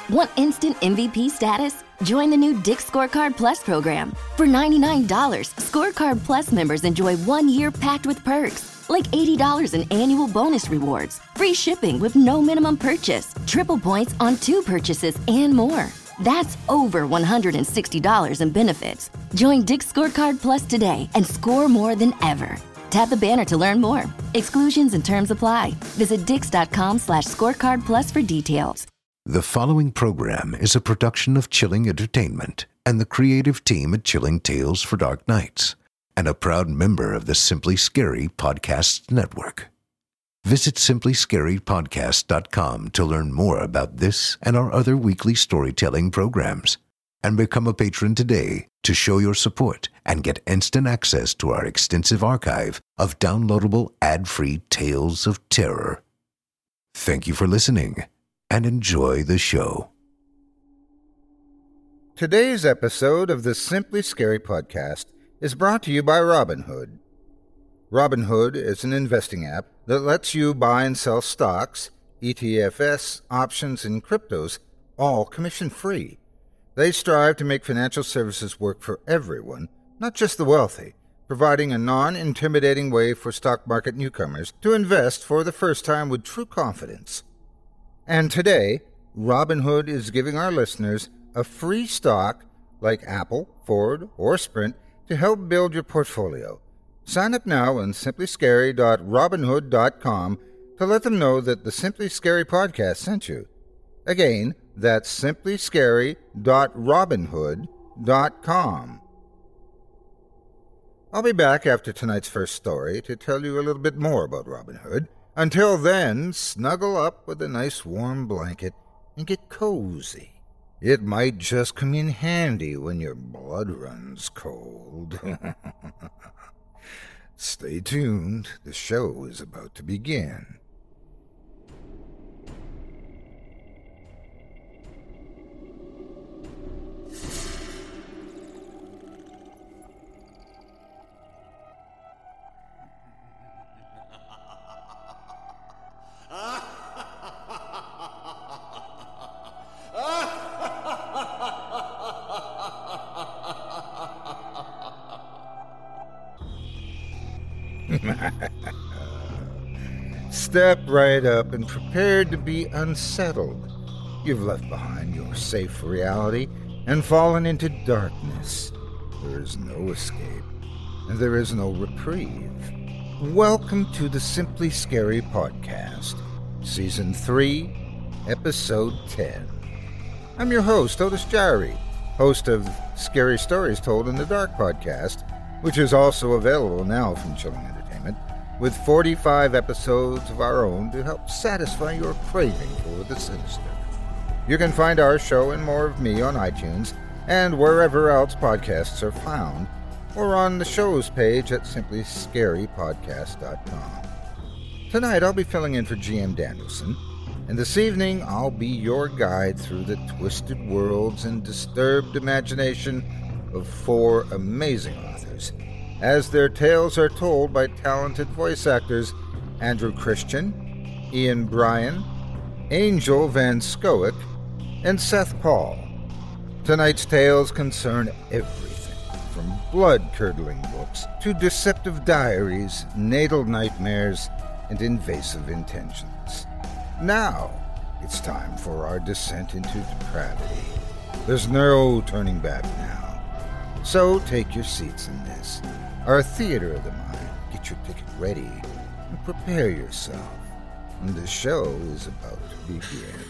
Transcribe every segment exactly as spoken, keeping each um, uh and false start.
Want instant M V P status? Join the new Dick's Scorecard Plus program. For ninety-nine dollars, Scorecard Plus members enjoy one year packed with perks, like eighty dollars in annual bonus rewards, free shipping with no minimum purchase, triple points on two purchases, and more. That's over one hundred sixty dollars in benefits. Join Dick's Scorecard Plus today and score more than ever. Tap the banner to learn more. Exclusions and terms apply. Visit dix.com slash scorecard plus for details. The following program is a production of Chilling Entertainment and the creative team at Chilling Tales for Dark Nights, and a proud member of the Simply Scary Podcasts Network. Visit simply scary podcast dot com to learn more about this and our other weekly storytelling programs, and become a patron today to show your support and get instant access to our extensive archive of downloadable ad-free tales of terror. Thank you for listening, and enjoy the show. Today's episode of the Simply Scary Podcast is brought to you by Robinhood. Robinhood is an investing app that lets you buy and sell stocks, E T Fs, options, and cryptos, all commission-free. They strive to make financial services work for everyone, not just the wealthy, providing a non-intimidating way for stock market newcomers to invest for the first time with true confidence. And today, Robinhood is giving our listeners a free stock like Apple, Ford, or Sprint to help build your portfolio. Sign up now on simply scary dot robinhood dot com to let them know that the Simply Scary Podcast sent you. Again, that's simply scary dot robinhood dot com. I'll be back after tonight's first story to tell you a little bit more about Robinhood. Until then, snuggle up with a nice warm blanket and get cozy. It might just come in handy when your blood runs cold. Stay tuned. The show is about to begin. Step right up and prepare to be unsettled. You've left behind your safe reality and fallen into darkness. There is no escape, and there is no reprieve. Welcome to the Simply Scary Podcast, Season three, Episode ten. I'm your host, Otis Jari, host of Scary Stories Told in the Dark podcast, which is also available now from Chilling Entertainment, with forty-five episodes of our own to help satisfy your craving for the sinister. You can find our show and more of me on iTunes and wherever else podcasts are found, or on the show's page at simply scary podcast dot com. Tonight I'll be filling in for G M Danielson, and this evening I'll be your guide through the twisted worlds and disturbed imagination of four amazing authors, as their tales are told by talented voice actors Andrew Christian, Ian Bryan, Angel Van Scoic, and Seth Paul. Tonight's tales concern everything from blood-curdling books to deceptive diaries, natal nightmares, and invasive intentions. Now, it's time for our descent into depravity. There's no turning back now. So take your seats in this, our theater of the mind. Get your ticket ready and prepare yourself. And the show is about to begin.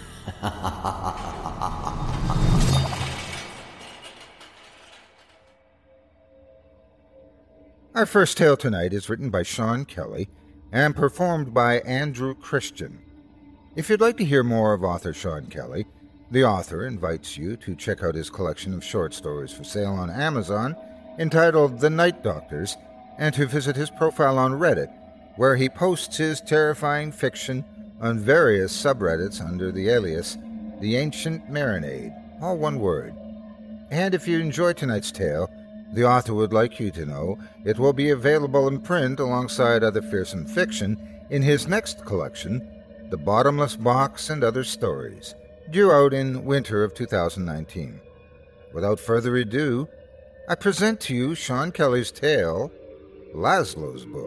Our first tale tonight is written by Sean Kelly and performed by Andrew Christian. If you'd like to hear more of author Sean Kelly, the author invites you to check out his collection of short stories for sale on Amazon entitled The Night Doctors, and to visit his profile on Reddit, where he posts his terrifying fiction on various subreddits under the alias The Ancient Marinade, all one word. And if you enjoy tonight's tale, the author would like you to know it will be available in print alongside other fearsome fiction in his next collection, The Bottomless Box and Other Stories, due out in winter of two thousand nineteen. Without further ado, I present to you Sean Kelly's tale, Laszlo's Book.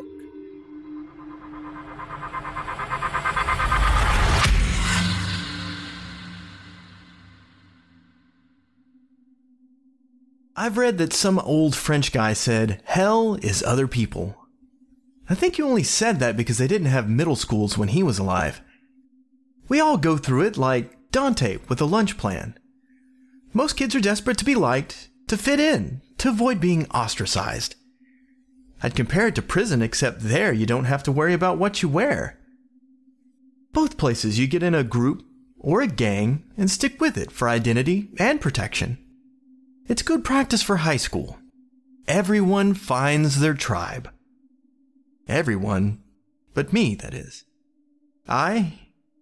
I've read that some old French guy said, hell is other people. I think he only said that because they didn't have middle schools when he was alive. We all go through it like Dante with a lunch plan. Most kids are desperate to be liked, to fit in, to avoid being ostracized. I'd compare it to prison, except there you don't have to worry about what you wear. Both places you get in a group or a gang and stick with it for identity and protection. It's good practice for high school. Everyone finds their tribe. Everyone, but me, that is. I?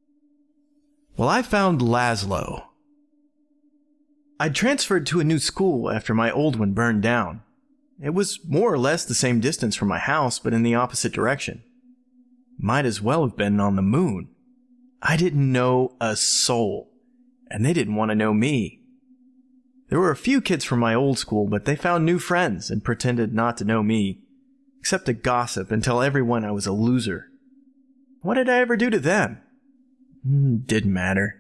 Well, I found Laszlo. I'd transferred to a new school after my old one burned down. It was more or less the same distance from my house, but in the opposite direction. Might as well have been on the moon. I didn't know a soul, and they didn't want to know me. There were a few kids from my old school, but they found new friends and pretended not to know me, except to gossip and tell everyone I was a loser. What did I ever do to them? Mm, didn't matter.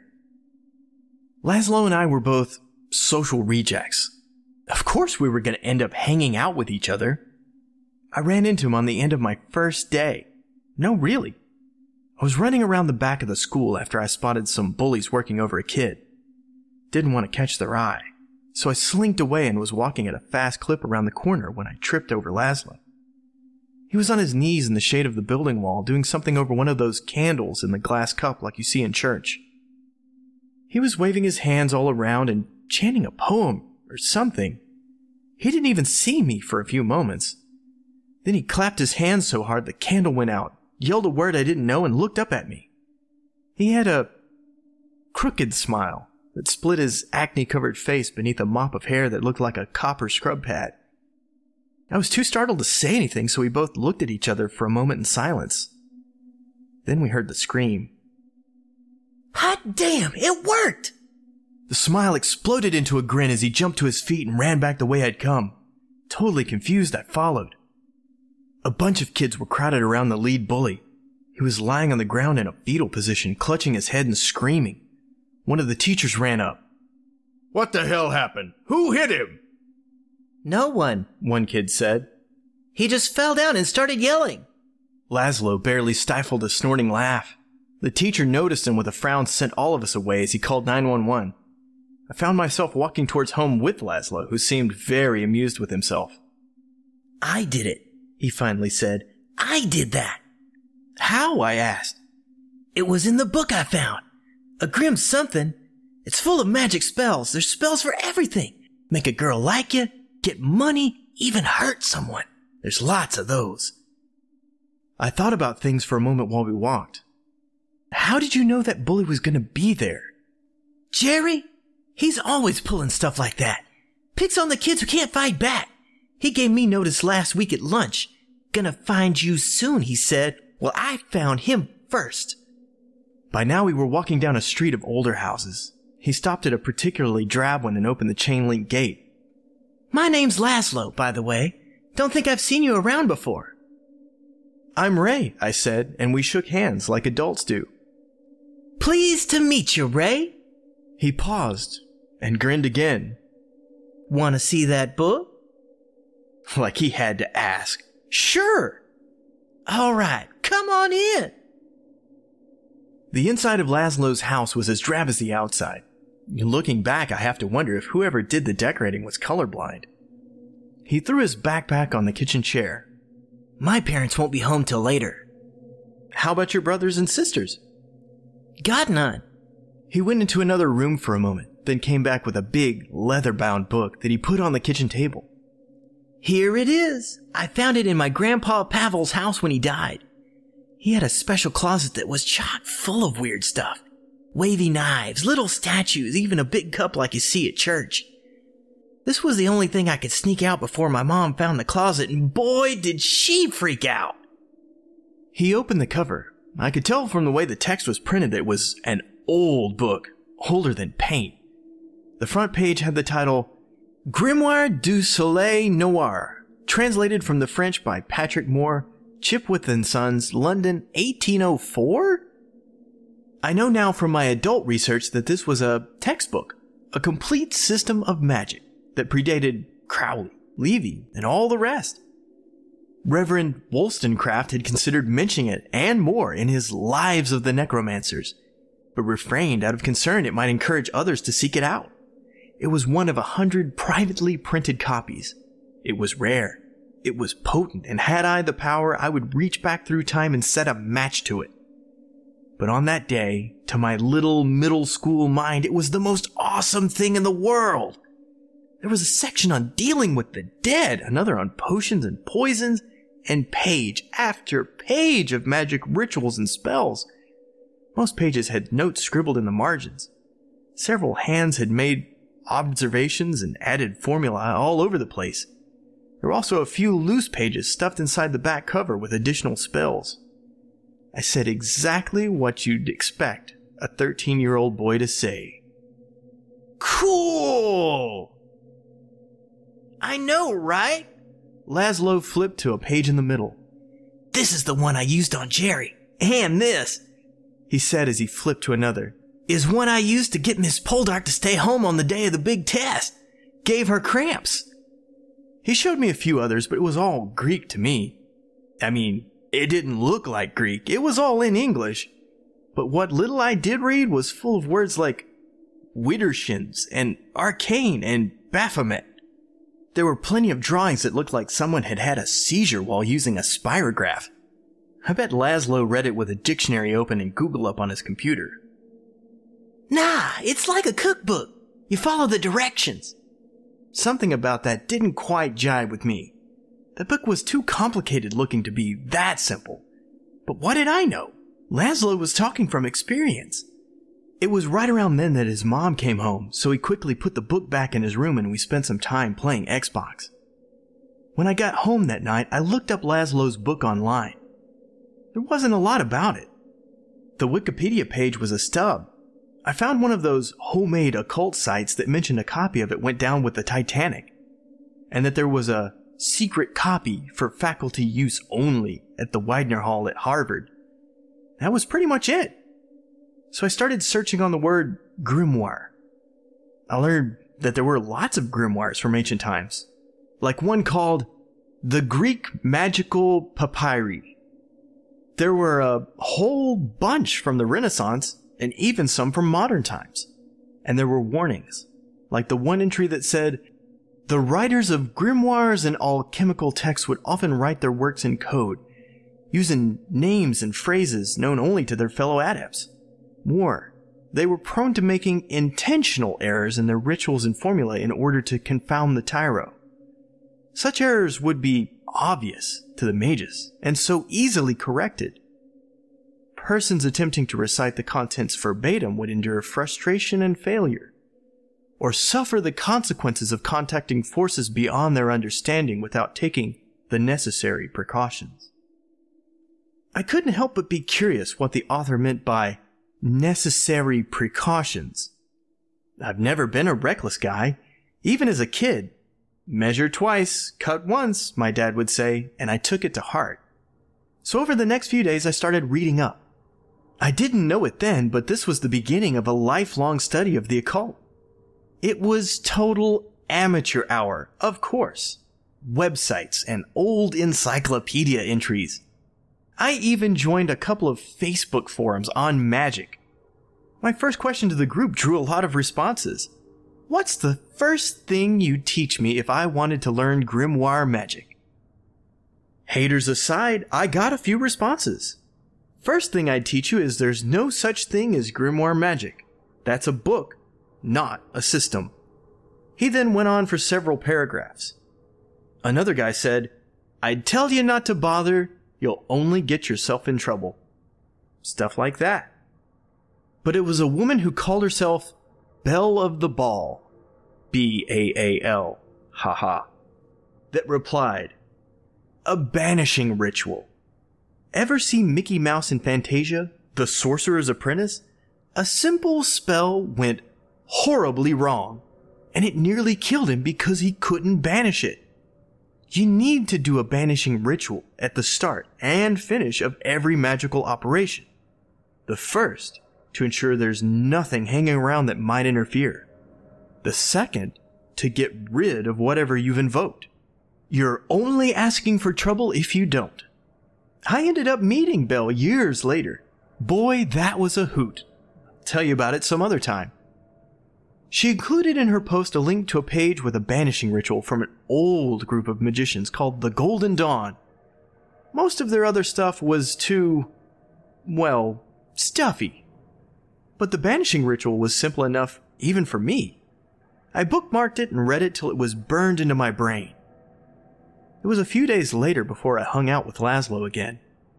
Laszlo and I were both social rejects. Of course we were going to end up hanging out with each other. I ran into him on the end of my first day. No, really. I was running around the back of the school after I spotted some bullies working over a kid. Didn't want to catch their eye. So I slinked away and was walking at a fast clip around the corner when I tripped over Laszlo. He was on his knees in the shade of the building wall doing something over one of those candles in the glass cup like you see in church. He was waving his hands all around and chanting a poem or something. He didn't even see me for a few moments. Then he clapped his hands so hard the candle went out, yelled a word I didn't know, and looked up at me. He had a crooked smile that split his acne-covered face beneath a mop of hair that looked like a copper scrub pad. I was too startled to say anything, so we both looked at each other for a moment in silence. Then we heard the scream. Hot damn, it worked! The smile exploded into a grin as he jumped to his feet and ran back the way I'd come. Totally confused, I followed. A bunch of kids were crowded around the lead bully. He was lying on the ground in a fetal position, clutching his head and screaming. One of the teachers ran up. What the hell happened? Who hit him? No one, one kid said. He just fell down and started yelling. Laszlo barely stifled a snorting laugh. The teacher noticed him with a frown sent all of us away as he called nine one one. I found myself walking towards home with Laszlo, who seemed very amused with himself. I did it, he finally said. I did that. How? I asked. It was in the book I found. A grim something. It's full of magic spells. There's spells for everything. Make a girl like you, get money, even hurt someone. There's lots of those. I thought about things for a moment while we walked. How did you know that bully was going to be there? Jerry? He's always pulling stuff like that. Picks on the kids who can't fight back. He gave me notice last week at lunch. Gonna find you soon, he said. Well, I found him first. By now we were walking down a street of older houses. He stopped at a particularly drab one and opened the chain-link gate. My name's Laszlo, by the way. Don't think I've seen you around before. I'm Ray, I said, and we shook hands like adults do. Pleased to meet you, Ray. He paused and grinned again. Want to see that book? Like he had to ask. Sure. All right, come on in. The inside of Laszlo's house was as drab as the outside. Looking back, I have to wonder if whoever did the decorating was colorblind. He threw his backpack on the kitchen chair. My parents won't be home till later. How about your brothers and sisters? Got none. He went into another room for a moment, then came back with a big, leather-bound book that he put on the kitchen table. Here it is. I found it in my grandpa Pavel's house when he died. He had a special closet that was chock full of weird stuff. Wavy knives, little statues, even a big cup like you see at church. This was the only thing I could sneak out before my mom found the closet, and boy, did she freak out. He opened the cover. I could tell from the way the text was printed that it was an old book, older than paint. The front page had the title, Grimoire du Soleil Noir, translated from the French by Patrick Moore, Chipwith and Sons, London, eighteen oh four? I know now from my adult research that this was a textbook, a complete system of magic that predated Crowley, Levy, and all the rest. Reverend Wollstonecraft had considered mentioning it and more in his Lives of the Necromancers, but refrained out of concern it might encourage others to seek it out. It was one of a hundred privately printed copies. It was rare. It was potent, and had I the power, I would reach back through time and set a match to it. But on that day, to my little middle school mind, it was the most awesome thing in the world. There was a section on dealing with the dead, another on potions and poisons, and page after page of magic rituals and spells. Most pages had notes scribbled in the margins. Several hands had made observations and added formulae all over the place. There were also a few loose pages stuffed inside the back cover with additional spells. I said exactly what you'd expect a thirteen-year-old boy to say. Cool! I know, right? Laszlo flipped to a page in the middle. This is the one I used on Jerry. And this, he said as he flipped to another, is one I used to get Miss Poldark to stay home on the day of the big test. Gave her cramps. He showed me a few others, but it was all Greek to me. I mean, it didn't look like Greek. It was all in English. But what little I did read was full of words like Widdershins and Arcane and Baphomet. There were plenty of drawings that looked like someone had had a seizure while using a spirograph. I bet Laszlo read it with a dictionary open and Google up on his computer. Nah, it's like a cookbook. You follow the directions. Something about that didn't quite jive with me. The book was too complicated looking to be that simple. But what did I know? Laszlo was talking from experience. It was right around then that his mom came home, so he quickly put the book back in his room and we spent some time playing Xbox. When I got home that night, I looked up Laszlo's book online. There wasn't a lot about it. The Wikipedia page was a stub. I found one of those homemade occult sites that mentioned a copy of it went down with the Titanic, and that there was a secret copy for faculty use only at the Widener Hall at Harvard. That was pretty much it. So I started searching on the word grimoire. I learned that there were lots of grimoires from ancient times, like one called the Greek Magical Papyri. There were a whole bunch from the Renaissance, and even some from modern times. And there were warnings, like the one entry that said, the writers of grimoires and alchemical texts would often write their works in code, using names and phrases known only to their fellow adepts. More, they were prone to making intentional errors in their rituals and formulae in order to confound the tyro. Such errors would be obvious to the mages, and so easily corrected. Persons attempting to recite the contents verbatim would endure frustration and failure, or suffer the consequences of contacting forces beyond their understanding without taking the necessary precautions. I couldn't help but be curious what the author meant by necessary precautions. I've never been a reckless guy, even as a kid. Measure twice, cut once, my dad would say, and I took it to heart. So over the next few days I started reading up. I didn't know it then, but this was the beginning of a lifelong study of the occult. It was total amateur hour, of course. Websites and old encyclopedia entries. I even joined a couple of Facebook forums on magic. My first question to the group drew a lot of responses. What's the first thing you'd teach me if I wanted to learn grimoire magic? Haters aside, I got a few responses. First thing I'd teach you is there's no such thing as grimoire magic. That's a book, not a system. He then went on for several paragraphs. Another guy said, I'd tell you not to bother, you'll only get yourself in trouble. Stuff like that. But it was a woman who called herself Belle of the Ball, B A A L, haha, that replied, a banishing ritual. Ever see Mickey Mouse in Fantasia, The Sorcerer's Apprentice? A simple spell went horribly wrong, and it nearly killed him because he couldn't banish it. You need to do a banishing ritual at the start and finish of every magical operation. The first, to ensure there's nothing hanging around that might interfere. The second, to get rid of whatever you've invoked. You're only asking for trouble if you don't. I ended up meeting Belle years later. Boy, that was a hoot. I'll tell you about it some other time. She included in her post a link to a page with a banishing ritual from an old group of magicians called the Golden Dawn. Most of their other stuff was too, well, stuffy. But the banishing ritual was simple enough even for me. I bookmarked it and read it till it was burned into my brain. It was a few days later before I hung out with Laszlo again.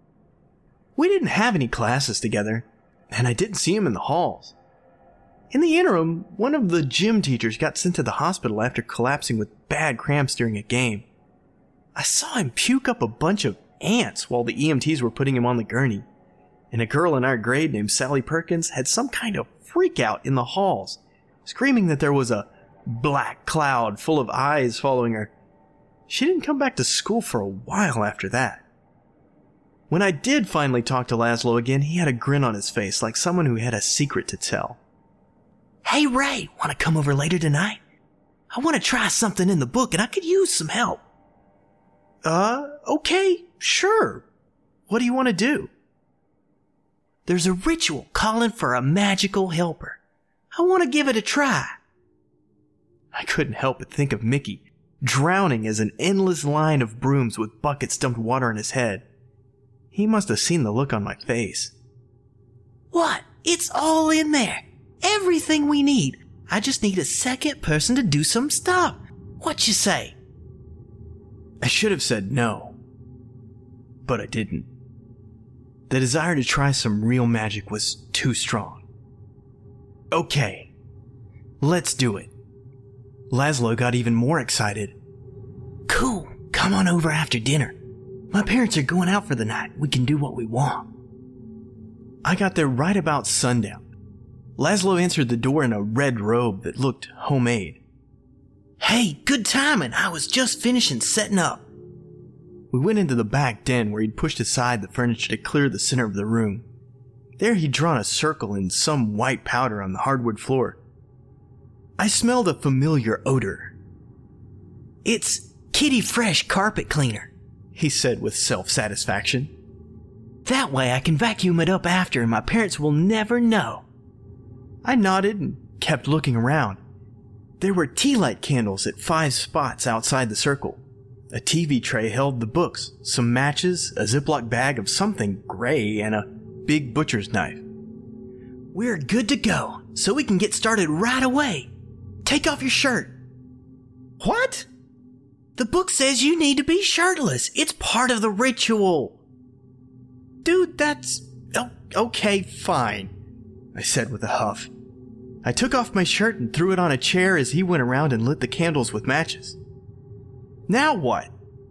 We didn't have any classes together, and I didn't see him in the halls. In the interim, one of the gym teachers got sent to the hospital after collapsing with bad cramps during a game. I saw him puke up a bunch of ants while the E M Ts were putting him on the gurney, and a girl in our grade named Sally Perkins had some kind of freak out in the halls, screaming that there was a black cloud full of eyes following her. She didn't come back to school for a while after that. When I did finally talk to Laszlo again, he had a grin on his face like someone who had a secret to tell. Hey Ray, want to come over later tonight? I want to try something in the book and I could use some help. Uh, okay, sure. What do you want to do? There's a ritual calling for a magical helper. I want to give it a try. I couldn't help but think of Mickey, drowning as an endless line of brooms with buckets dumped water on his head. He must have seen the look on my face. What? It's all in there. Everything we need. I just need a second person to do some stuff. What you say? I should have said no, but I didn't. The desire to try some real magic was too strong. Okay, let's do it. Laszlo got even more excited. Cool, come on over after dinner. My parents are going out for the night. We can do what we want. I got there right about sundown. Laszlo answered the door in a red robe that looked homemade. Hey, good timing. I was just finishing setting up. We went into the back den where he'd pushed aside the furniture to clear the center of the room. There he'd drawn a circle in some white powder on the hardwood floor. I smelled a familiar odor. It's Kitty Fresh carpet cleaner, he said with self-satisfaction. That way I can vacuum it up after and my parents will never know. I nodded and kept looking around. There were tea light candles at five spots outside the circle. A T V tray held the books, some matches, a Ziploc bag of something gray, and a big butcher's knife. We're good to go, so we can get started right away. Take off your shirt. What? The book says you need to be shirtless. It's part of the ritual. Dude, that's... Oh, okay, fine, I said with a huff. I took off my shirt and threw it on a chair as he went around and lit the candles with matches. Now what?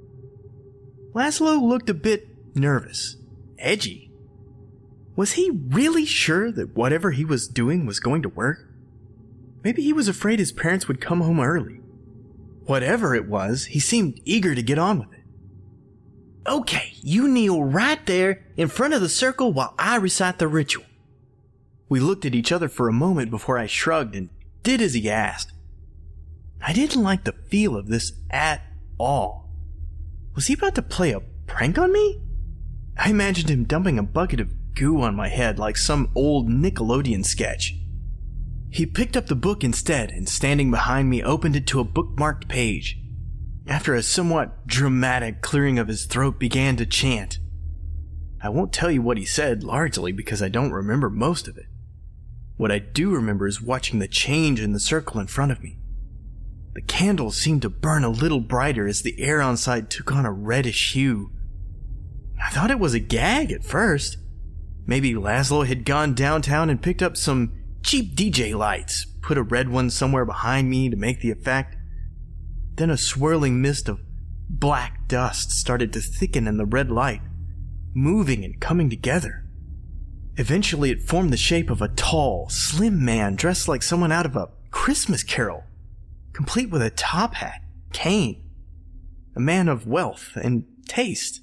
Laszlo looked a bit nervous, edgy. Was he really sure that whatever he was doing was going to work? Maybe he was afraid his parents would come home early. Whatever it was, he seemed eager to get on with it. Okay, you kneel right there in front of the circle while I recite the ritual. We looked at each other for a moment before I shrugged and did as he asked. I didn't like the feel of this at all. Was he about to play a prank on me? I imagined him dumping a bucket of goo on my head like some old Nickelodeon sketch. He picked up the book instead and, standing behind me, opened it to a bookmarked page. After a somewhat dramatic clearing of his throat, began to chant. I won't tell you what he said, largely because I don't remember most of it. What I do remember is watching the change in the circle in front of me. The candles seemed to burn a little brighter as the air outside took on a reddish hue. I thought it was a gag at first. Maybe Laszlo had gone downtown and picked up some cheap D J lights, put a red one somewhere behind me to make the effect. Then a swirling mist of black dust started to thicken in the red light, moving and coming together. Eventually, it formed the shape of a tall, slim man dressed like someone out of a Christmas Carol, complete with a top hat, cane, a man of wealth and taste.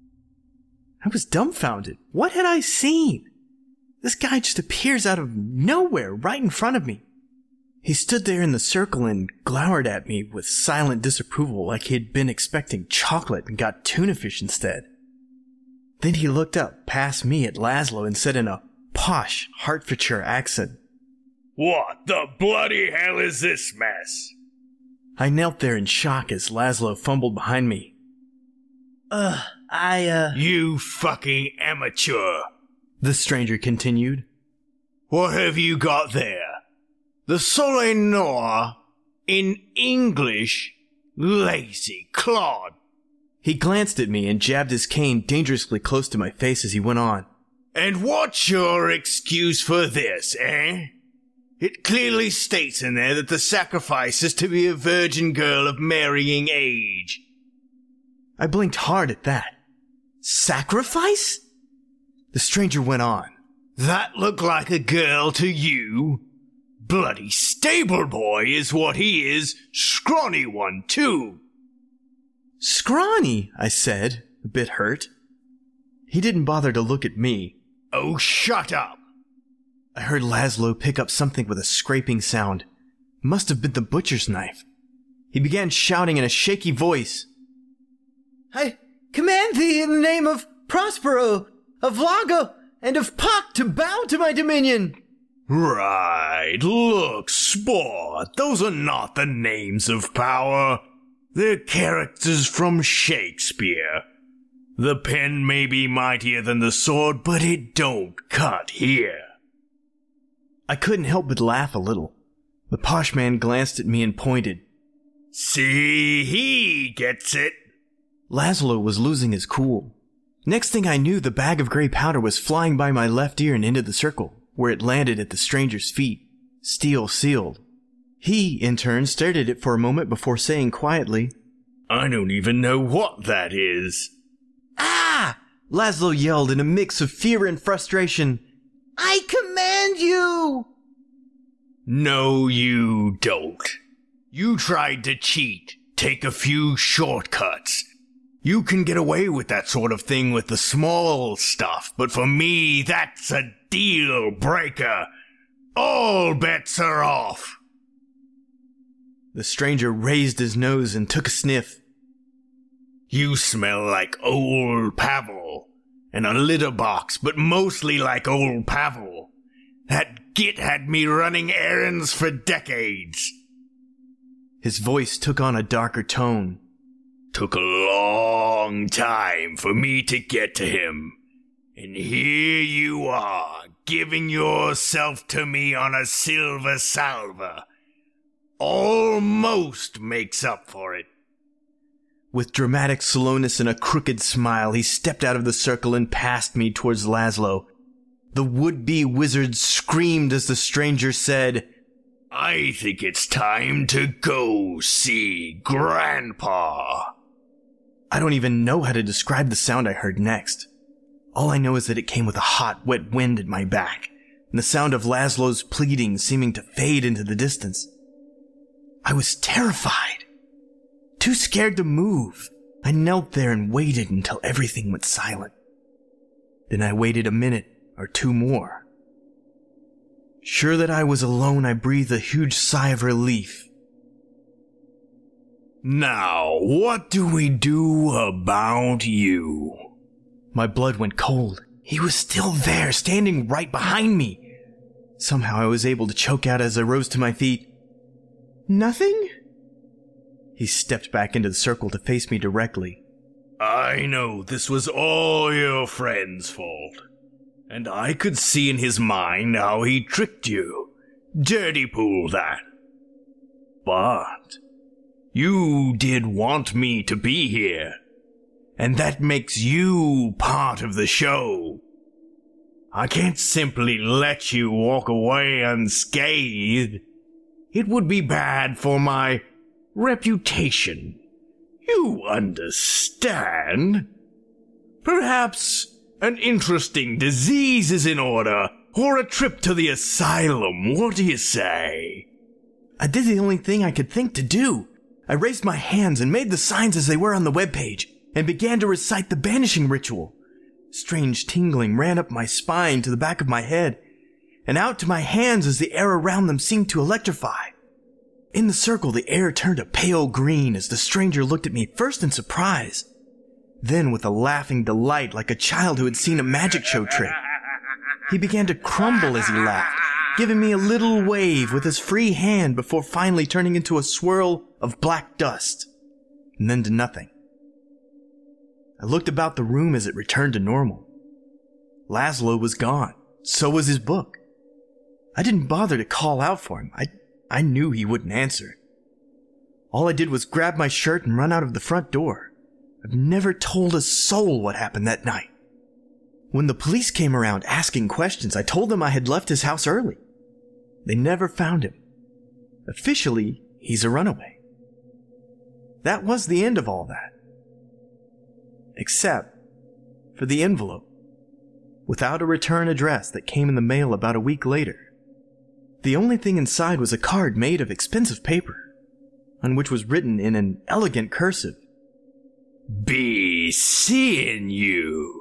I was dumbfounded. What had I seen? This guy just appears out of nowhere right in front of me. He stood there in the circle and glowered at me with silent disapproval like he had been expecting chocolate and got tuna fish instead. Then he looked up past me at Laszlo and said in a posh Hertfordshire accent, "What the bloody hell is this mess?" I knelt there in shock as Laszlo fumbled behind me. Uh, I, uh... You fucking amateur, the stranger continued. What have you got there? The Soleil Noir in English? Lazy clod. He glanced at me and jabbed his cane dangerously close to my face as he went on. And what's your excuse for this, eh? It clearly states in there that the sacrifice is to be a virgin girl of marrying age. I blinked hard at that. Sacrifice? The stranger went on. That look like a girl to you? Bloody stable boy is what he is, scrawny one too. Scrawny, I said, a bit hurt. He didn't bother to look at me. Oh, shut up. I heard Laszlo pick up something with a scraping sound. Must have been the butcher's knife. He began shouting in a shaky voice. I command thee in the name of Prospero, of Lago, and of Puck to bow to my dominion. Right, look, sport, those are not the names of power. They're characters from Shakespeare. The pen may be mightier than the sword, but it don't cut here. I couldn't help but laugh a little. The posh man glanced at me and pointed. See, he gets it. Laszlo was losing his cool. Next thing I knew, the bag of gray powder was flying by my left ear and into the circle, where it landed at the stranger's feet, steel sealed. He, in turn, stared at it for a moment before saying quietly, I don't even know what that is. Ah! Laszlo yelled in a mix of fear and frustration. I command you! No, you don't. You tried to cheat, take a few shortcuts. You can get away with that sort of thing with the small stuff, but for me, that's a deal breaker. All bets are off. The stranger raised his nose and took a sniff. You smell like old Pavel, and a litter box, but mostly like old Pavel. That git had me running errands for decades. His voice took on a darker tone. Took a long time for me to get to him. And here you are, giving yourself to me on a silver salver. Almost makes up for it. With dramatic slowness and a crooked smile, he stepped out of the circle and passed me towards Laszlo. The would-be wizard screamed as the stranger said, I think it's time to go see Grandpa. I don't even know how to describe the sound I heard next. All I know is that it came with a hot, wet wind at my back, and the sound of Laszlo's pleading seeming to fade into the distance. I was terrified. Too scared to move. I knelt there and waited until everything went silent. Then I waited a minute or two more. Sure that I was alone, I breathed a huge sigh of relief. Now, what do we do about you? My blood went cold. He was still there, standing right behind me. Somehow I was able to choke out as I rose to my feet. Nothing? He stepped back into the circle to face me directly. I know this was all your friend's fault. And I could see in his mind how he tricked you. Dirty pool, that. But you did want me to be here. And that makes you part of the show. I can't simply let you walk away unscathed. It would be bad for my reputation. You understand? Perhaps An interesting disease is in order, or a trip to the asylum. What do you say? I did the only thing I could think to do. I raised my hands and made the signs as they were on the webpage, and began to recite the banishing ritual. Strange tingling ran up my spine to the back of my head, and out to my hands as the air around them seemed to electrify. In the circle, the air turned a pale green as the stranger looked at me first in surprise, then with a laughing delight like a child who had seen a magic show trick. He began to crumble as he laughed, giving me a little wave with his free hand before finally turning into a swirl of black dust, and then to nothing. I looked about the room as it returned to normal. Laszlo was gone. So was his book. I didn't bother to call out for him. I, I knew he wouldn't answer. All I did was grab my shirt and run out of the front door. I've never told a soul what happened that night. When the police came around asking questions, I told them I had left his house early. They never found him. Officially, he's a runaway. That was the end of all that. Except for the envelope, without a return address, that came in the mail about a week later. The only thing inside was a card made of expensive paper, on which was written in an elegant cursive, "Be seeing you."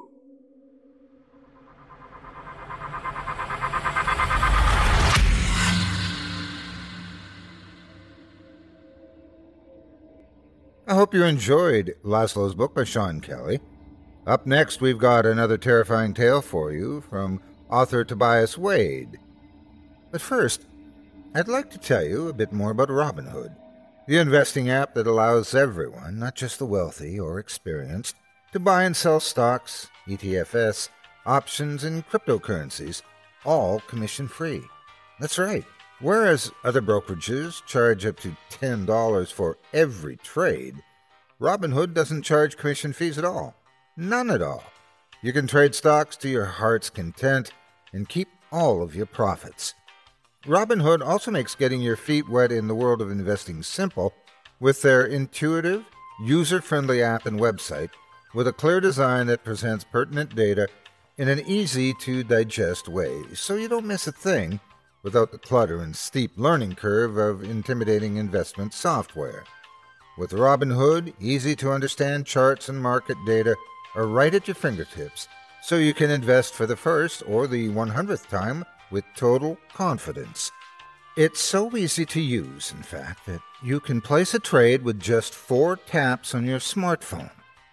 I hope you enjoyed Laszlo's book by Sean Kelly. Up next, we've got another terrifying tale for you from author Tobias Wade. But first, I'd like to tell you a bit more about Robinhood, the investing app that allows everyone, not just the wealthy or experienced, to buy and sell stocks, E T Fs, options, and cryptocurrencies, all commission-free. That's right. Whereas other brokerages charge up to ten dollars for every trade, Robinhood doesn't charge commission fees at all. None at all. You can trade stocks to your heart's content and keep all of your profits. Robinhood also makes getting your feet wet in the world of investing simple with their intuitive, user-friendly app and website with a clear design that presents pertinent data in an easy-to-digest way, so you don't miss a thing without the clutter and steep learning curve of intimidating investment software. With Robinhood, easy-to-understand charts and market data are right at your fingertips, so you can invest for the first or the one hundredth time with total confidence. It's so easy to use, in fact, that you can place a trade with just four taps on your smartphone.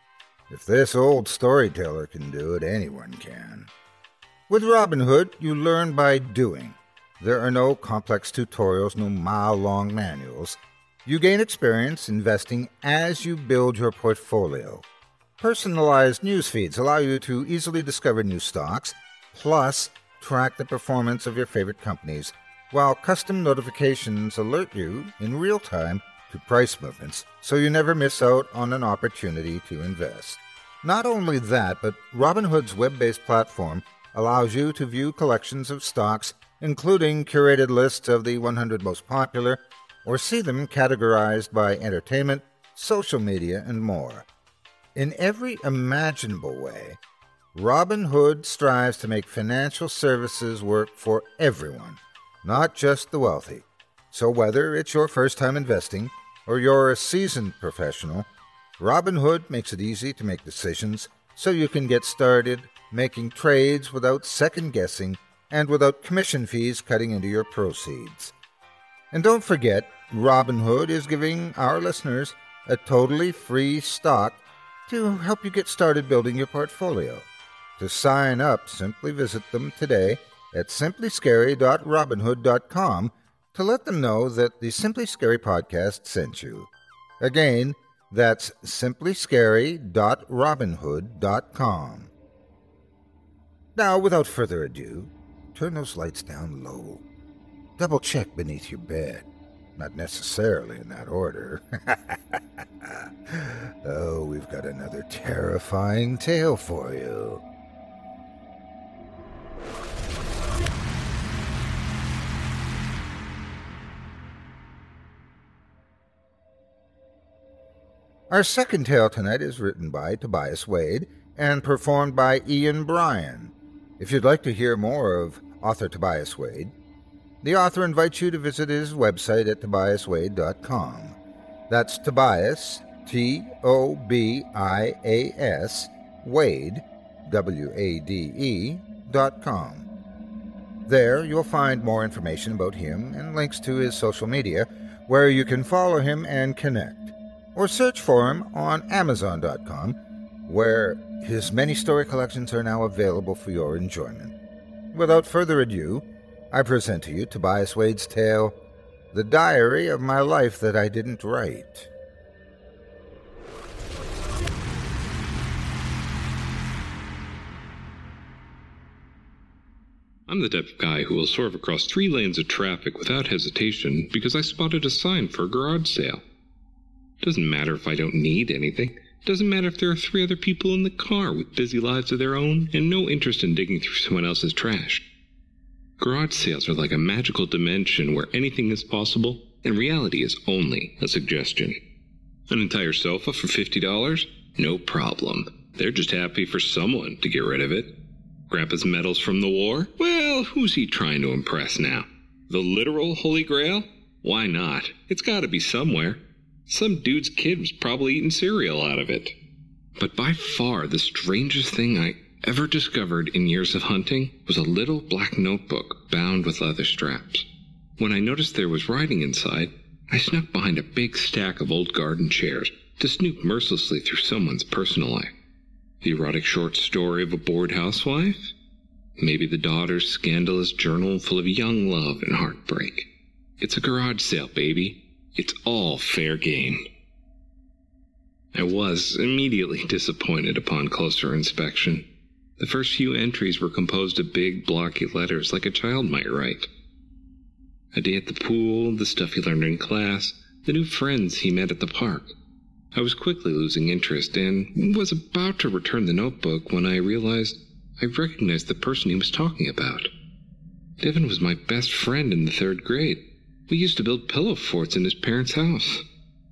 If this old storyteller can do it, anyone can. With Robinhood, you learn by doing. There are no complex tutorials, no mile-long manuals. You gain experience investing as you build your portfolio. Personalized news feeds allow you to easily discover new stocks, plus track the performance of your favorite companies, while custom notifications alert you in real time to price movements, so you never miss out on an opportunity to invest. Not only that, but Robinhood's web-based platform allows you to view collections of stocks, including curated lists of the one hundred most popular, or see them categorized by entertainment, social media, and more. In every imaginable way, Robinhood strives to make financial services work for everyone, not just the wealthy. So whether it's your first time investing or you're a seasoned professional, Robinhood makes it easy to make decisions so you can get started making trades without second-guessing and without commission fees cutting into your proceeds. And don't forget, Robinhood is giving our listeners a totally free stock to help you get started building your portfolio. To sign up, simply visit them today at simply scary dot robinhood dot com to let them know that the Simply Scary podcast sent you. Again, that's simply scary dot robinhood dot com. Now, without further ado, turn those lights down low. Double check beneath your bed. Not necessarily in that order. Oh, we've got another terrifying tale for you. Our second tale tonight is written by Tobias Wade and performed by Ian Bryan. If you'd like to hear more of author Tobias Wade, the author invites you to visit his website at tobias wade dot com. That's Tobias, T O B I A S, Wade, W A D E, dot com. There you'll find more information about him and links to his social media, where you can follow him and connect, or search for him on amazon dot com, where his many story collections are now available for your enjoyment. Without further ado, I present to you Tobias Wade's tale, The Diary of My Life That I Didn't Write. I'm the type of guy who will swerve across three lanes of traffic without hesitation because I spotted a sign for a garage sale. Doesn't matter if I don't need anything. Doesn't matter if there are three other people in the car with busy lives of their own and no interest in digging through someone else's trash. Garage sales are like a magical dimension where anything is possible and reality is only a suggestion. An entire sofa for fifty dollars? No problem. They're just happy for someone to get rid of it. Grandpa's medals from the war? Well, who's he trying to impress now? The literal Holy Grail? Why not? It's gotta be somewhere. Some dude's kid was probably eating cereal out of it. But by far the strangest thing I ever discovered in years of hunting was a little black notebook bound with leather straps. When I noticed there was writing inside, I snuck behind a big stack of old garden chairs to snoop mercilessly through someone's personal life. The erotic short story of a bored housewife? Maybe the daughter's scandalous journal full of young love and heartbreak. It's a garage sale, baby. It's all fair game. I was immediately disappointed upon closer inspection. The first few entries were composed of big, blocky letters like a child might write. A day at the pool, the stuff he learned in class, the new friends he met at the park. I was quickly losing interest and was about to return the notebook when I realized I recognized the person he was talking about. Devin was my best friend in the third grade. We used to build pillow forts in his parents' house.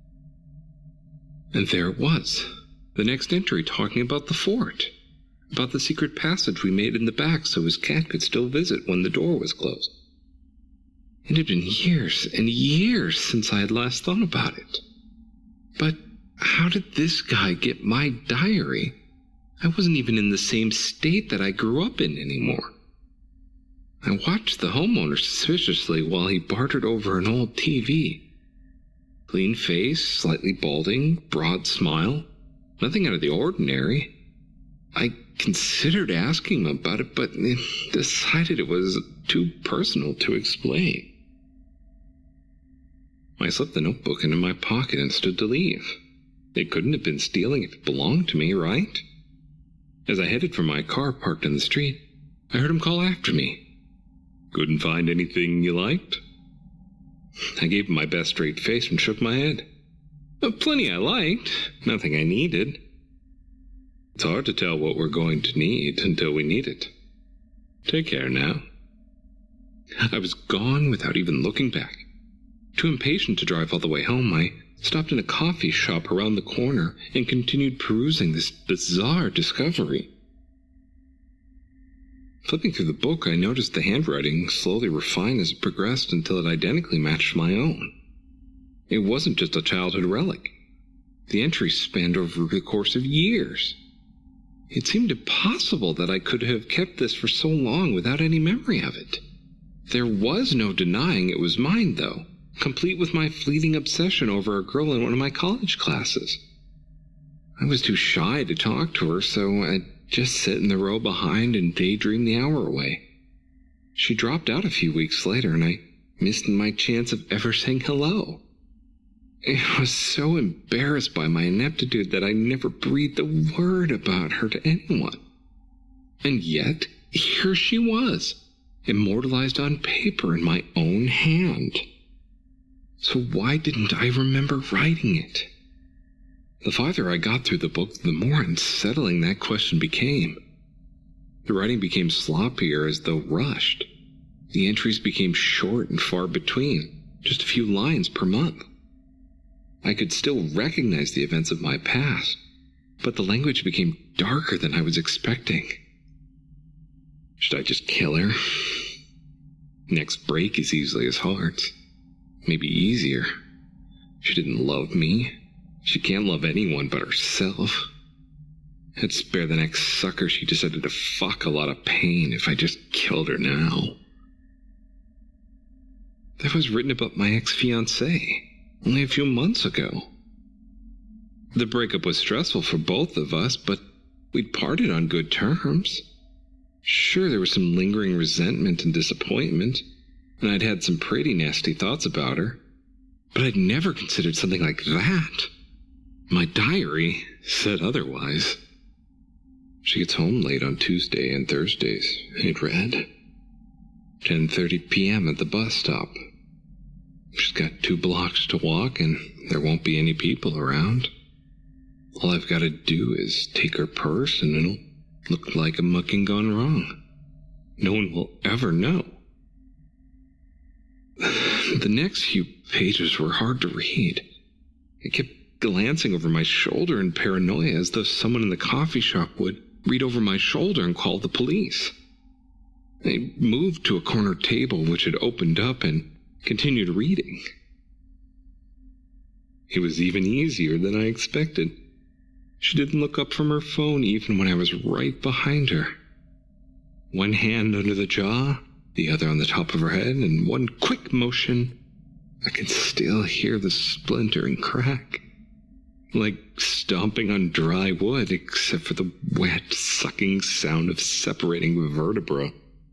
And there it was, the next entry talking about the fort, about the secret passage we made in the back so his cat could still visit when the door was closed. It had been years and years since I had last thought about it. But how did this guy get my diary? I wasn't even in the same state that I grew up in anymore. I watched the homeowner suspiciously while he bartered over an old T V. Clean face, slightly balding, broad smile. Nothing out of the ordinary. I considered asking him about it, but decided it was too personal to explain. I slipped the notebook into my pocket and stood to leave. It couldn't have been stealing if it belonged to me, right? As I headed for my car parked in the street, I heard him call after me. Couldn't find anything you liked? I gave him my best straight face and shook my head. Oh, plenty I liked, nothing I needed. It's hard to tell what we're going to need until we need it. Take care now. I was gone without even looking back. Too impatient to drive all the way home, I stopped in a coffee shop around the corner and continued perusing this bizarre discovery. Flipping through the book, I noticed the handwriting slowly refined as it progressed until it identically matched my own. It wasn't just a childhood relic. The entries spanned over the course of years. It seemed impossible that I could have kept this for so long without any memory of it. There was no denying it was mine, though, complete with my fleeting obsession over a girl in one of my college classes. I was too shy to talk to her, so I'd just sit in the row behind and daydream the hour away. She dropped out a few weeks later, and I missed my chance of ever saying hello. I was so embarrassed by my ineptitude that I never breathed a word about her to anyone. And yet, here she was, immortalized on paper in my own hand. So why didn't I remember writing it? The farther I got through the book, the more unsettling that question became. The writing became sloppier as though rushed. The entries became short and far between, just a few lines per month. I could still recognize the events of my past, but the language became darker than I was expecting. Should I just kill her? Next break is easily as hard. Maybe easier. She didn't love me. She can't love anyone but herself. I'd spare the next sucker she decided to fuck a lot of pain if I just killed her now. That was written about my ex-fiancée only a few months ago. The breakup was stressful for both of us, but we'd parted on good terms. Sure, there was some lingering resentment and disappointment, and I'd had some pretty nasty thoughts about her, but I'd never considered something like that. My diary said otherwise. She gets home late on Tuesday and Thursdays, it read. ten thirty p.m. at the bus stop. She's got two blocks to walk, and there won't be any people around. All I've got to do is take her purse, and it'll look like a mucking gone wrong. No one will ever know. The next few pages were hard to read. I kept glancing over my shoulder in paranoia as though someone in the coffee shop would read over my shoulder and call the police. I moved to a corner table which had opened up and continued reading. It was even easier than I expected. She didn't look up from her phone even when I was right behind her. One hand under the jaw, the other on the top of her head, and one quick motion. I can still hear the splinter and crack. Like stomping on dry wood, except for the wet, sucking sound of separating vertebra.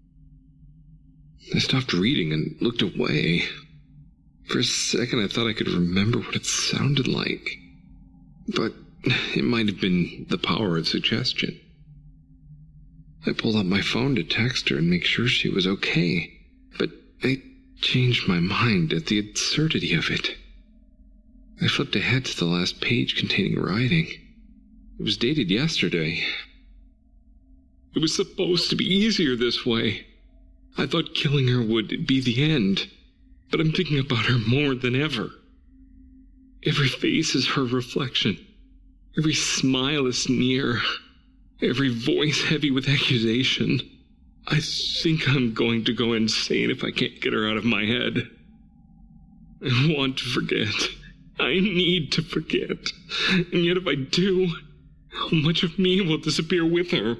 I stopped reading and looked away. For a second, I thought I could remember what it sounded like. But it might have been the power of suggestion. I pulled out my phone to text her and make sure she was okay, but I changed my mind at the absurdity of it. I flipped ahead to the last page containing writing. It was dated yesterday. It was supposed to be easier this way. I thought killing her would be the end, but I'm thinking about her more than ever. Every face is her reflection. Every smile a sneer. Every voice heavy with accusation. I think I'm going to go insane if I can't get her out of my head. I want to forget. I need to forget. And yet if I do, how much of me will disappear with her?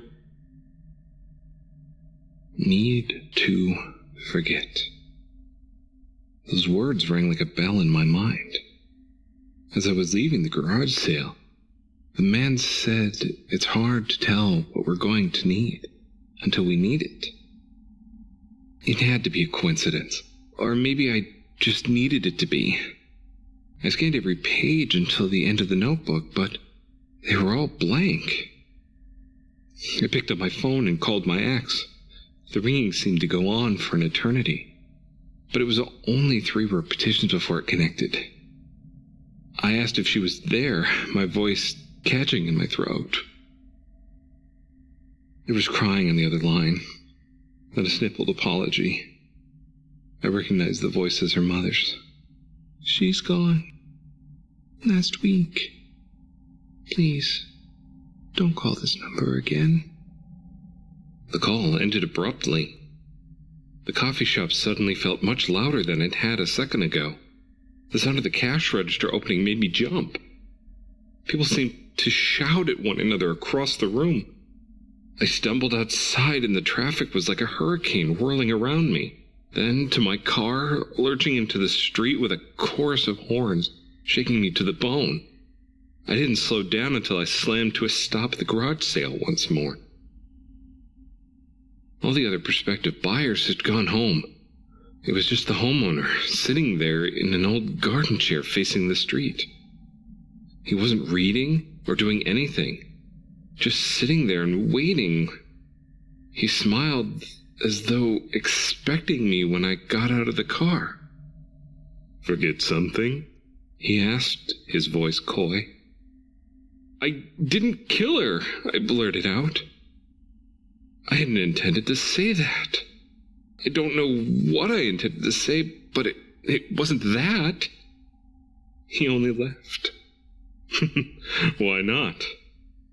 Need to forget. Those words rang like a bell in my mind. As I was leaving the garage sale, the man said it's hard to tell what we're going to need until we need it. It had to be a coincidence, or maybe I just needed it to be. I scanned every page until the end of the notebook, but they were all blank. I picked up my phone and called my ex. The ringing seemed to go on for an eternity, but it was only three repetitions before it connected. I asked if she was there, my voice catching in my throat. There was crying on the other line, then a sniffled apology. I recognized the voice as her mother's. She's gone. Last week. Please, don't call this number again. The call ended abruptly. The coffee shop suddenly felt much louder than it had a second ago. The sound of the cash register opening made me jump. People seemed to shout at one another across the room. I stumbled outside and the traffic was like a hurricane whirling around me. Then to my car, lurching into the street with a chorus of horns, shaking me to the bone. I didn't slow down until I slammed to a stop at the garage sale once more. All the other prospective buyers had gone home. It was just the homeowner, sitting there in an old garden chair facing the street. He wasn't reading or doing anything, just sitting there and waiting. He smiled as though expecting me when I got out of the car. Forget something? He asked, his voice coy. I didn't kill her, I blurted out. I hadn't intended to say that. I don't know what I intended to say, but it, it wasn't that. He only laughed. Why not?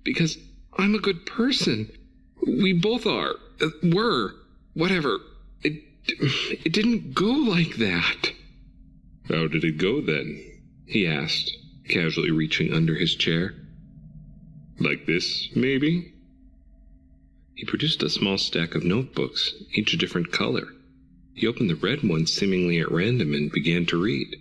Because I'm a good person. We both are. Uh, were. Whatever. It, it didn't go like that. How did it go then? He asked, casually reaching under his chair. Like this, maybe? He produced a small stack of notebooks, each a different color. He opened the red one seemingly at random and began to read.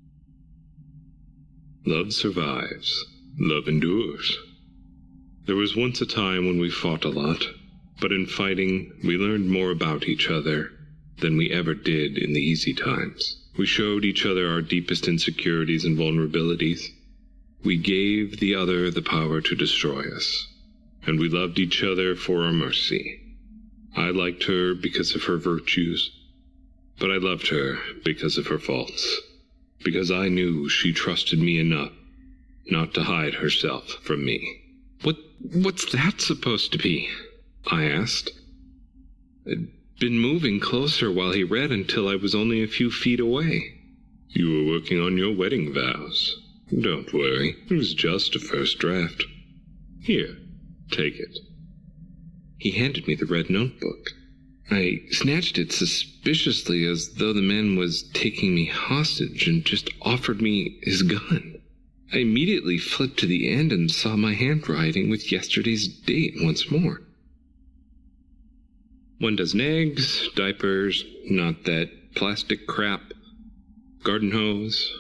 Love survives. Love endures. There was once a time when we fought a lot, but in fighting, we learned more about each other than we ever did in the easy times. We showed each other our deepest insecurities and vulnerabilities. We gave the other the power to destroy us, and we loved each other for our mercy. I liked her because of her virtues, but I loved her because of her faults, because I knew she trusted me enough not to hide herself from me. What, what's that supposed to be? I asked. I'd been moving closer while he read until I was only a few feet away. You were working on your wedding vows. Don't worry, it was just a first draft. Here, take it. He handed me the red notebook. I snatched it suspiciously as though the man was taking me hostage and just offered me his gun. I immediately flipped to the end and saw my handwriting with yesterday's date once more. One dozen eggs, diapers, not that plastic crap, garden hose.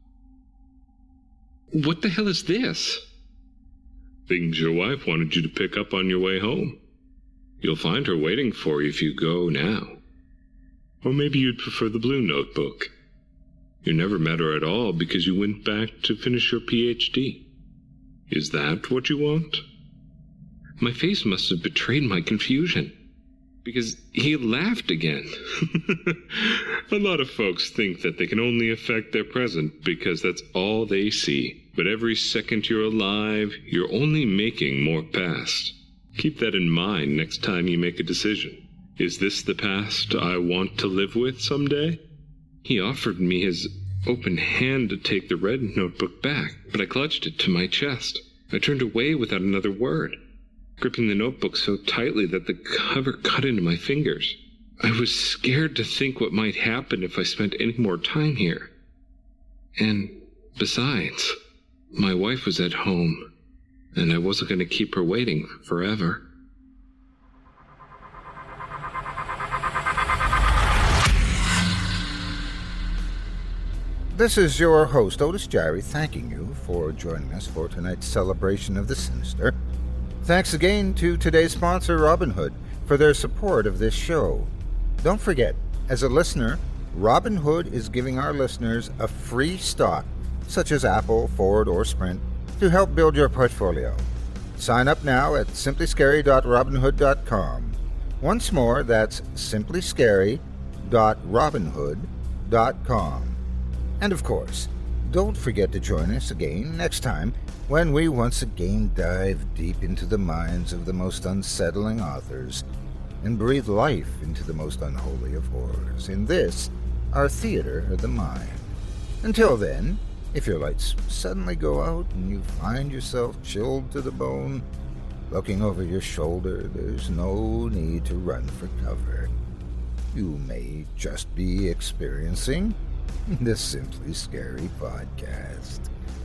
What the hell is this? Things your wife wanted you to pick up on your way home. You'll find her waiting for you if you go now. Or maybe you'd prefer the blue notebook. You never met her at all because you went back to finish your P H D. Is that what you want? My face must have betrayed my confusion, because he laughed again. A lot of folks think that they can only affect their present because that's all they see. But every second you're alive, you're only making more past. Keep that in mind next time you make a decision. Is this the past I want to live with someday? He offered me his open hand to take the red notebook back, but I clutched it to my chest. I turned away without another word, gripping the notebook so tightly that the cover cut into my fingers. I was scared to think what might happen if I spent any more time here. And besides, my wife was at home, and I wasn't going to keep her waiting forever. This is your host, Otis Jiry, thanking you for joining us for tonight's celebration of the sinister. Thanks again to today's sponsor, Robinhood, for their support of this show. Don't forget, as a listener, Robinhood is giving our listeners a free stock, such as Apple, Ford, or Sprint, to help build your portfolio. Sign up now at simply scary dot robinhood dot com. Once more, that's simply scary dot robinhood dot com. And of course, don't forget to join us again next time when we once again dive deep into the minds of the most unsettling authors and breathe life into the most unholy of horrors in this, our theater of the mind. Until then, if your lights suddenly go out and you find yourself chilled to the bone, looking over your shoulder, there's no need to run for cover. You may just be experiencing the Simply Scary Podcast.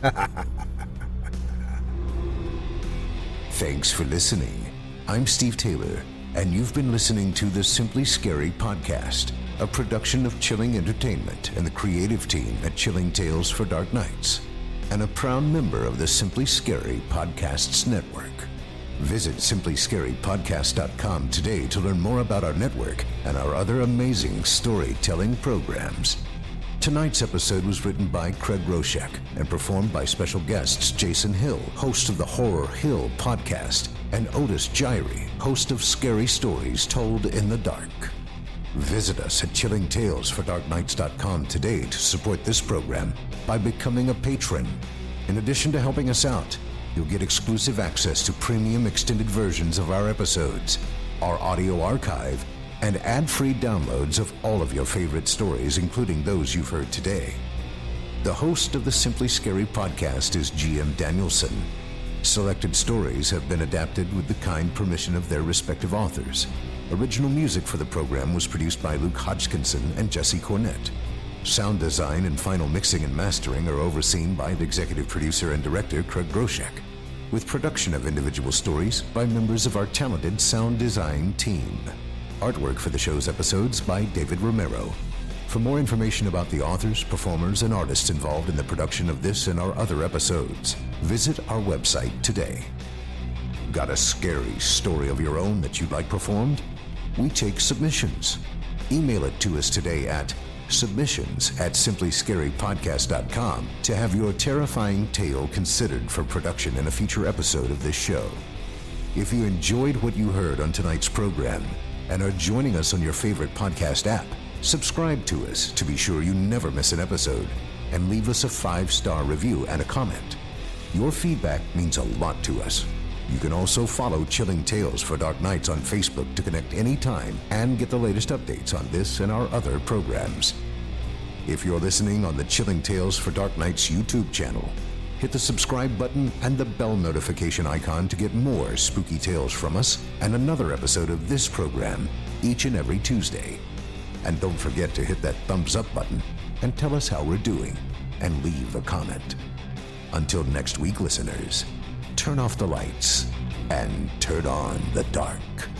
Thanks for listening. I'm Steve Taylor, and you've been listening to the Simply Scary Podcast, a production of Chilling Entertainment and the creative team at Chilling Tales for Dark Nights, and a proud member of the Simply Scary Podcasts Network. Visit simply scary podcast dot com today to learn more about our network and our other amazing storytelling programs. Tonight's episode was written by Craig Roshek and performed by special guests Jason Hill, host of the Horror Hill podcast, and Otis Jiry, host of Scary Stories Told in the Dark. Visit us at chilling tales for dark nights dot com today to support this program by becoming a patron. In addition to helping us out, you'll get exclusive access to premium extended versions of our episodes, our audio archive, and ad-free downloads of all of your favorite stories, including those you've heard today. The host of the Simply Scary Podcast is G M Danielson. Selected stories have been adapted with the kind permission of their respective authors. Original music for the program was produced by Luke Hodgkinson and Jesse Cornett. Sound design and final mixing and mastering are overseen by the executive producer and director Craig Groshek, with production of individual stories by members of our talented sound design team. Artwork for the show's episodes by David Romero. For more information about the authors, performers, and artists involved in the production of this and our other episodes, visit our website today. Got a scary story of your own that you'd like performed? We take submissions. Email it to us today at submissions at simply scary podcast dot com to have your terrifying tale considered for production in a future episode of this show. If you enjoyed what you heard on tonight's program and are joining us on your favorite podcast app, subscribe to us to be sure you never miss an episode, and leave us a five-star review and a comment. Your feedback means a lot to us. You can also follow Chilling Tales for Dark Nights on Facebook to connect anytime and get the latest updates on this and our other programs. If you're listening on the Chilling Tales for Dark Nights YouTube channel, hit the subscribe button and the bell notification icon to get more spooky tales from us and another episode of this program each and every Tuesday. And don't forget to hit that thumbs up button and tell us how we're doing and leave a comment. Until next week, listeners, turn off the lights and turn on the dark.